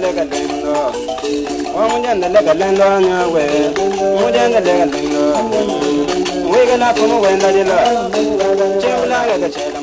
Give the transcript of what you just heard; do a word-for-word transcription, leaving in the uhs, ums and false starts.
lega lendo. Mujanda lega lendo nyawe. Mujanda lega lendo. We gala como wenda dilo. Chewla ga chela